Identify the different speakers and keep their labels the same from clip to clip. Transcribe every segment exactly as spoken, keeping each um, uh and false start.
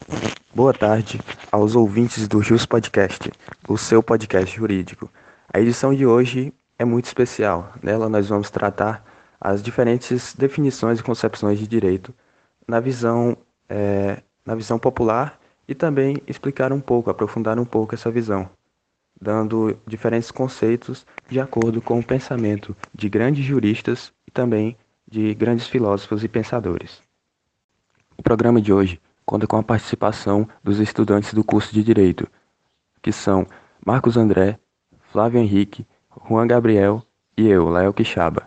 Speaker 1: Boa tarde aos ouvintes do Jus Podcast, o seu podcast jurídico. A edição de hoje é muito especial. Nela nós vamos tratar as diferentes definições e concepções de direito na visão, eh, na visão popular e também explicar um pouco, aprofundar um pouco essa visão, dando diferentes conceitos de acordo com o pensamento de grandes juristas e também de grandes filósofos e pensadores. O programa de hoje conta com a participação dos estudantes do curso de Direito, que são Marcos André, Flávio Henrique, Juan Gabriel e eu, Lael Quixaba.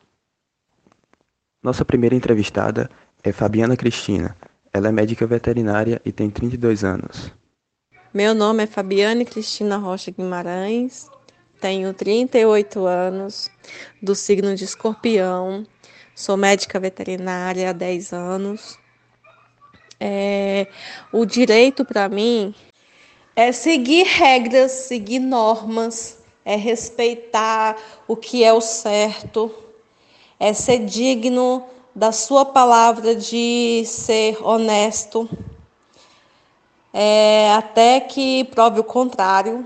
Speaker 1: Nossa primeira entrevistada é Fabiana Cristina. Ela é médica veterinária e tem trinta e dois anos.
Speaker 2: Meu nome é Fabiane Cristina Rocha Guimarães, tenho trinta e oito anos, do signo de Escorpião, sou médica veterinária há dez anos. É, o direito para mim é seguir regras, seguir normas, é respeitar o que é o certo, é ser digno da sua palavra de ser honesto, é, até que prove o contrário,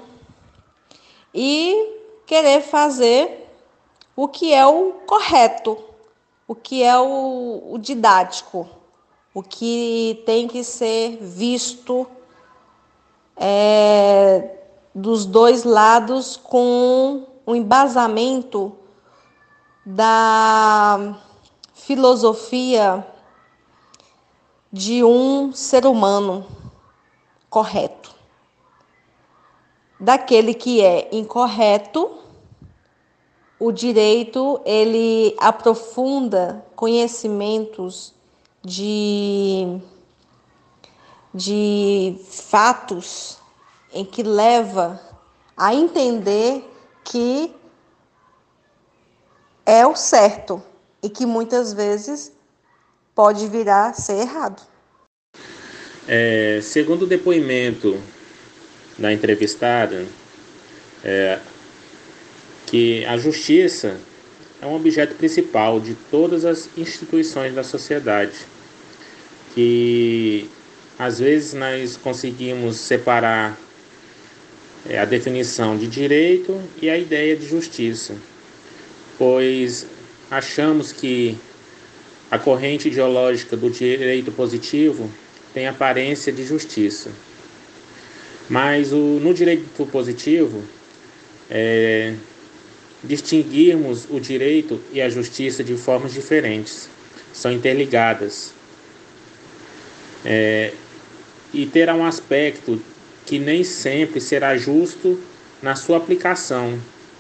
Speaker 2: e querer fazer o que é o correto, o que é o, o didático, o que tem que ser visto é, dos dois lados com o embasamento da filosofia de um ser humano correto. Daquele que é incorreto, o direito ele aprofunda conhecimentos de, de fatos em que leva a entender que é o certo e que muitas vezes pode virar a ser errado.
Speaker 3: É, segundo o depoimento da entrevistada, é, que a justiça é um objeto principal de todas as instituições da sociedade, que às vezes nós conseguimos separar é, a definição de direito e a ideia de justiça, pois achamos que a corrente ideológica do direito positivo tem aparência de justiça. Mas o, no direito positivo, é, distinguirmos o direito e a justiça de formas diferentes, são interligadas. É, e terá um aspecto que nem sempre será justo na sua aplicação.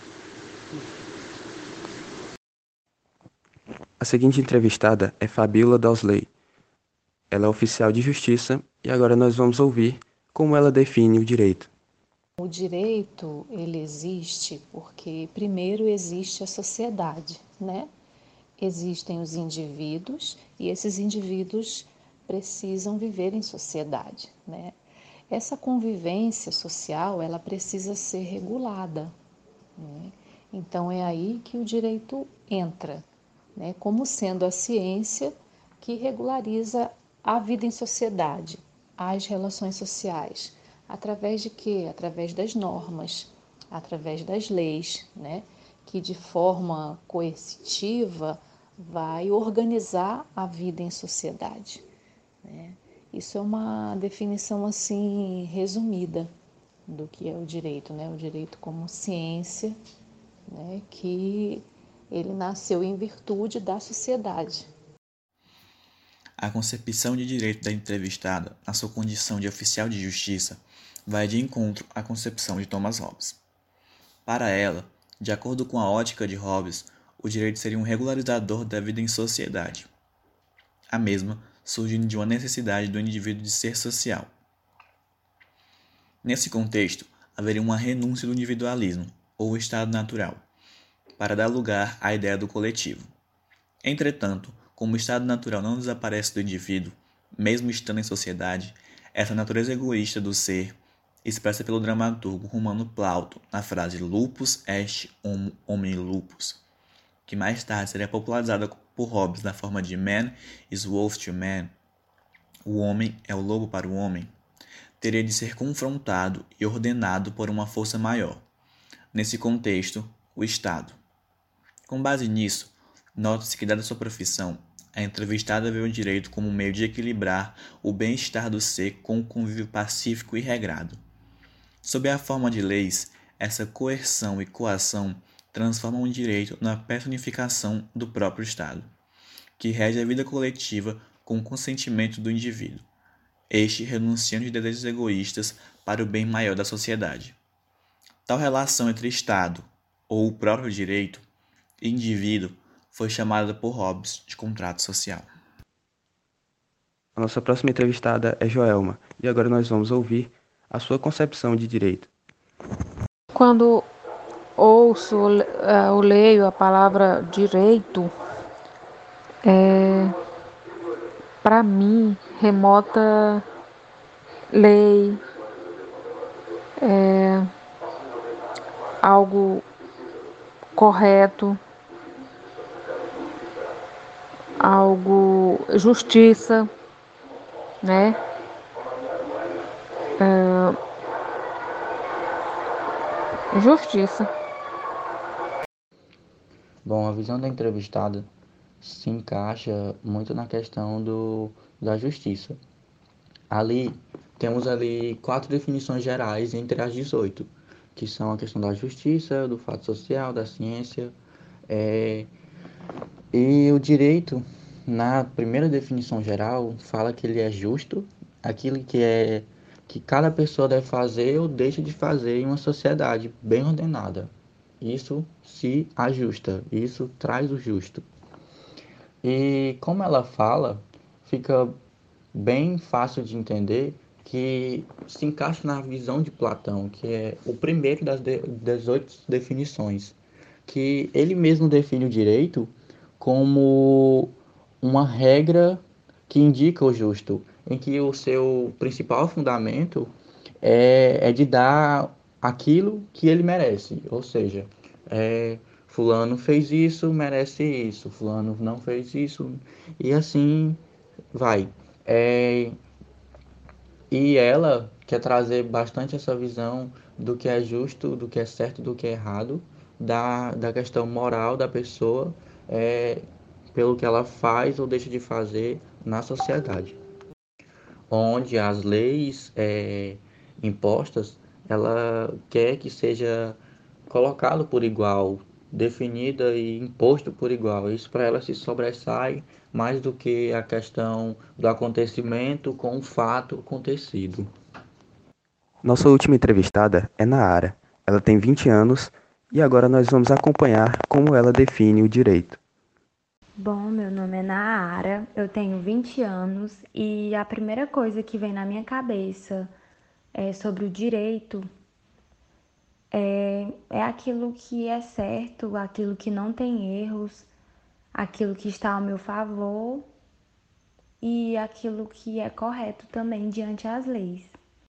Speaker 1: A seguinte entrevistada é Fabíola Dausley. Ela é oficial de justiça e agora nós vamos ouvir como ela define o direito.
Speaker 4: O direito, ele existe porque primeiro existe a sociedade, né? Existem os indivíduos e esses indivíduos precisam viver em sociedade, né? Essa convivência social, ela precisa ser regulada, né? Então é aí que o direito entra, né? Como sendo a ciência que regulariza a vida em sociedade, as relações sociais. Através de quê? Através das normas, através das leis, né? Que de forma coercitiva vai organizar a vida em sociedade, né? Isso é uma definição assim resumida do que é o direito, né? O direito como ciência, né? Que ele nasceu em virtude da sociedade.
Speaker 5: A concepção de direito da entrevistada, na sua condição de oficial de justiça, vai de encontro à concepção de Thomas Hobbes. Para ela, de acordo com a ótica de Hobbes, o direito seria um regularizador da vida em sociedade, a mesma surgindo de uma necessidade do indivíduo de ser social. Nesse contexto, haveria uma renúncia do individualismo, ou estado natural, para dar lugar à ideia do coletivo. Entretanto, como o estado natural não desaparece do indivíduo, mesmo estando em sociedade, essa natureza egoísta do ser, expressa pelo dramaturgo romano Plauto na frase lupus est homo homini lupus, que mais tarde seria popularizada por Hobbes na forma de man is wolf to man, o homem é o lobo para o homem, teria de ser confrontado e ordenado por uma força maior. Nesse contexto, o Estado. Com base nisso, nota-se que, dada sua profissão, a entrevistada vê o direito como um meio de equilibrar o bem-estar do ser com o convívio pacífico e regrado. Sob a forma de leis, essa coerção e coação transformam o direito na personificação do próprio Estado, que rege a vida coletiva com o consentimento do indivíduo, este renunciando de desejos egoístas para o bem maior da sociedade. Tal relação entre Estado, ou o próprio direito, e indivíduo foi chamada por Hobbes de contrato social.
Speaker 1: A nossa próxima entrevistada é Joelma, e agora nós vamos ouvir a sua concepção de direito.
Speaker 6: Quando ouço ou leio a palavra direito, é, para mim, remota lei, é, algo correto, algo justiça, né? É, justiça.
Speaker 7: Bom, a visão da entrevistada se encaixa muito na questão do, da justiça. Ali, temos ali quatro definições gerais entre as dezoito, que são a questão da justiça, do fato social, da ciência, é, e o direito, na primeira definição geral, fala que ele é justo, aquilo que é que cada pessoa deve fazer ou deixa de fazer em uma sociedade bem ordenada. Isso se ajusta, isso traz o justo. E como ela fala, fica bem fácil de entender que se encaixa na visão de Platão, que é o primeiro das dezoito definições, que ele mesmo define o direito como uma regra que indica o justo, em que o seu principal fundamento é, é de dar aquilo que ele merece, ou seja, é, fulano fez isso, merece isso, fulano não fez isso, e assim vai. É, e ela quer trazer bastante essa visão do que é justo, do que é certo, do que é errado, da, da questão moral da pessoa, é, pelo que ela faz ou deixa de fazer na sociedade. Onde as leis é, impostas, ela quer que seja colocado por igual, definida e imposto por igual. Isso para ela se sobressai mais do que a questão do acontecimento com o fato acontecido.
Speaker 1: Nossa última entrevistada é Naara. Ela tem vinte anos e agora nós vamos acompanhar como ela define o direito.
Speaker 8: Bom, meu nome é Naara, eu tenho vinte anos e a primeira coisa que vem na minha cabeça é sobre o direito é, é aquilo que é certo, aquilo que não tem erros, aquilo que está ao meu favor e aquilo que é correto também diante das leis.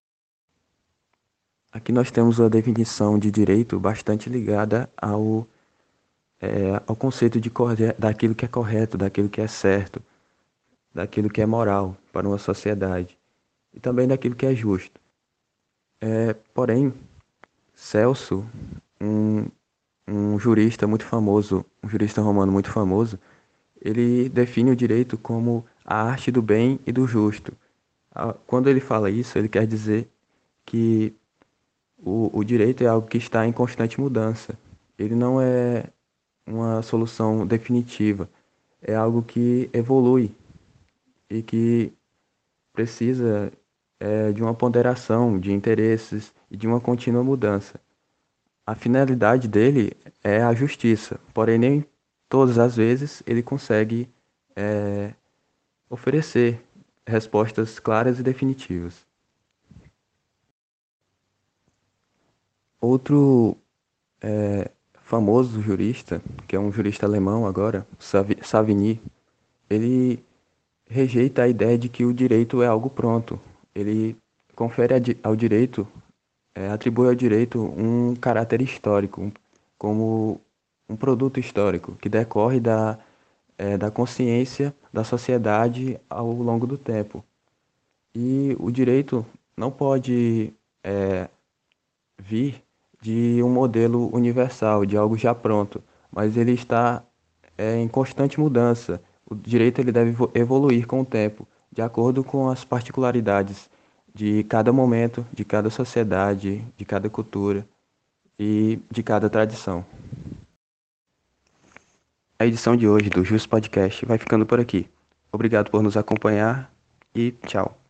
Speaker 1: Aqui nós temos uma definição de direito bastante ligada ao, é, ao conceito de corre- daquilo que é correto, daquilo que é certo, daquilo que é moral para uma sociedade e também daquilo que é justo. É, porém, Celso, um, um jurista muito famoso, um jurista romano muito famoso, ele define o direito como a arte do bem e do justo. Ah, Quando ele fala isso, ele quer dizer que o, o direito é algo que está em constante mudança. Ele não é uma solução definitiva, é algo que evolui e que precisa é, de uma ponderação de interesses e de uma contínua mudança. A finalidade dele é a justiça, porém nem todas as vezes ele consegue é, oferecer respostas claras e definitivas. Outro é, famoso jurista, que é um jurista alemão agora, Savi- Savigny, ele rejeita a ideia de que o direito é algo pronto. Ele confere a di- ao direito, é, atribui ao direito um caráter histórico, um- como um produto histórico que decorre da, é, da consciência da sociedade ao longo do tempo. E o direito não pode é, vir de um modelo universal, de algo já pronto, mas ele está é, em constante mudança. O direito ele deve vo- evoluir com o tempo, de acordo com as particularidades de cada momento, de cada sociedade, de cada cultura e de cada tradição. A edição de hoje do Just Podcast vai ficando por aqui. Obrigado por nos acompanhar e tchau.